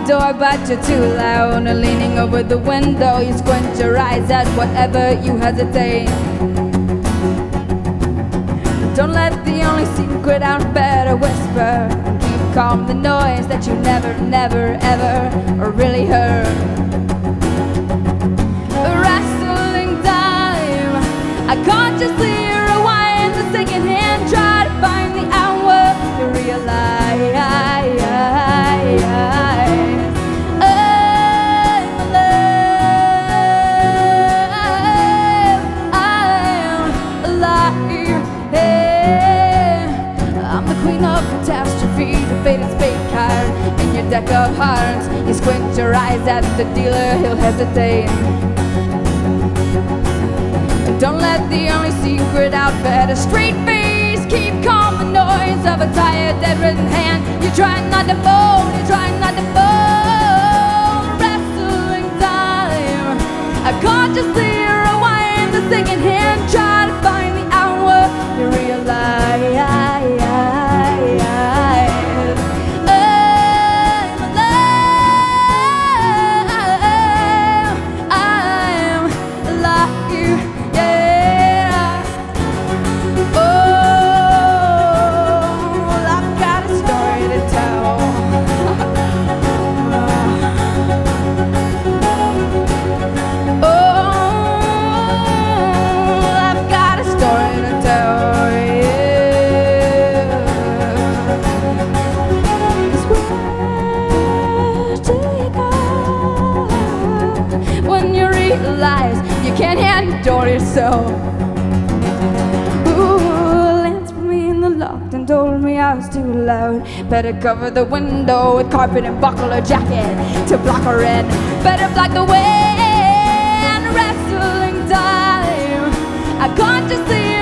door, but you're too loud. Leaning over the window, you squint your eyes at whatever you hesitate. Don't let the only secret out, better whisper. Keep calm the noise that you never, never, ever really heard. Wrestling time, I consciously rewind the second hand, try to find the hour to realize catastrophe, the faded spade card in your deck of hearts. You squint your eyes at the dealer, he'll hesitate. Don't let the only secret out, better straight face. Keep calm the noise of a tired, dead-ridden hand. You're trying not to fold, you're trying not to fold. Wrestling time, I consciously rewind the second hand, try to find the hour you realize. You can't handle yourself. Ooh, Lance put me in the loft and told me I was too loud. Better cover the window with carpet and buckle a jacket to block her in. Better block the wind. Wrestling time, I consciously